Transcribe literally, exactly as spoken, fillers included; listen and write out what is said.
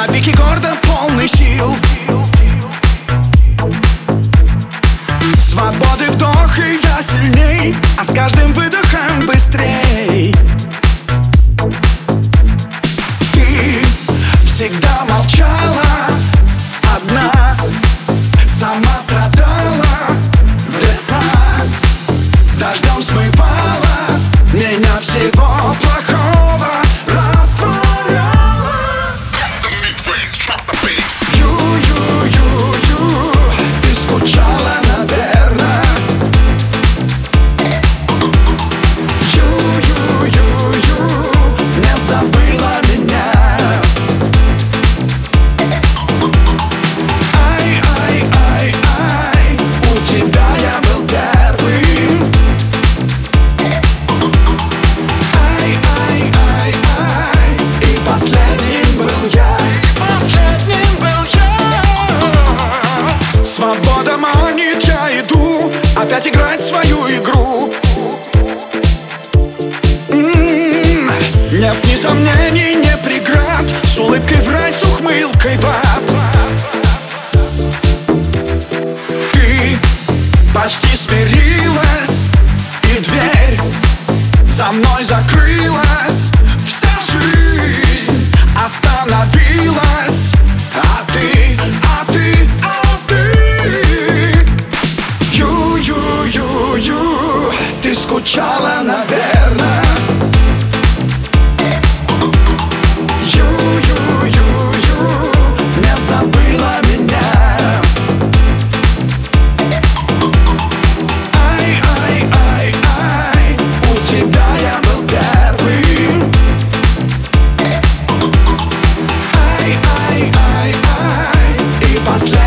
на пике гордо, полный сил. Свободы вдох, и я сильней, а с каждым выдохом быстрей. Ты всегда молчала одна, сама страдала весна, дождем смывала меня всего плохого растворяла. Ю-ю-ю-ю, ты скучала, наверно. Ю-ю-ю-ю, не забыла меня. Ай-ай-ай-ай, у тебя я был первым. Ай-ай-ай-ай, и последним был я. Последним был я. Свобода манит, я иду опять играть свою игру. М-м-м, нет ни сомнений, ни преград, с улыбкой в рай, с ухмылкой в ад. Ты почти смирилась, и дверь за мной закрылась. Вся жизнь остановилась, а ты, а ты, а ты. Ю-ю-ю-ю, ты скучала, наверно. Ю-ю-ю-ю, не забыла меня. Ай-ай-ай-ай, у тебя я был первым. Ай-ай-ай-ай, и последний.